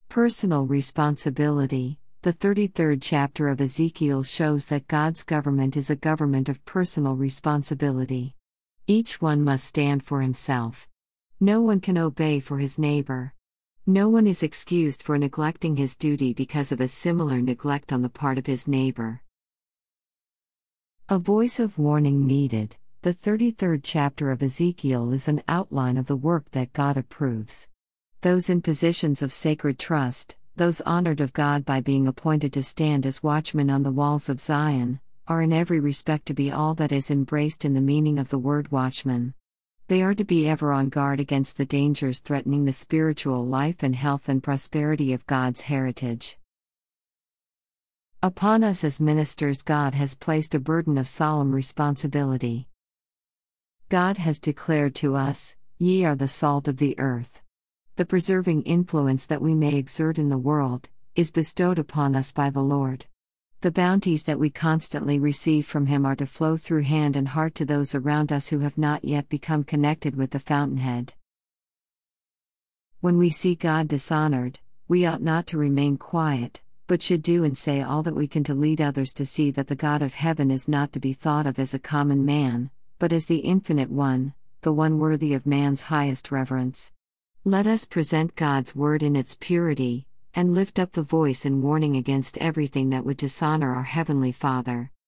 Personal responsibility. The 33rd chapter of Ezekiel shows that God's government is a government of personal responsibility. Each one must stand for himself. No one can obey for his neighbor. No one is excused for neglecting his duty because of a similar neglect on the part of his neighbor. A voice of warning needed. The 33rd chapter of Ezekiel is an outline of the work that God approves. Those in positions of sacred trust, those honored of God by being appointed to stand as watchmen on the walls of Zion, are in every respect to be all that is embraced in the meaning of the word watchman. They are to be ever on guard against the dangers threatening the spiritual life and health and prosperity of God's heritage. Upon us as ministers, God has placed a burden of solemn responsibility. God has declared to us, "Ye are the salt of the earth." The preserving influence that we may exert in the world is bestowed upon us by the Lord. The bounties that we constantly receive from Him are to flow through hand and heart to those around us who have not yet become connected with the fountainhead. When we see God dishonored, we ought not to remain quiet, but should do and say all that we can to lead others to see that the God of heaven is not to be thought of as a common man, but as the Infinite One, the one worthy of man's highest reverence. Let us present God's word in its purity, and lift up the voice in warning against everything that would dishonor our Heavenly Father.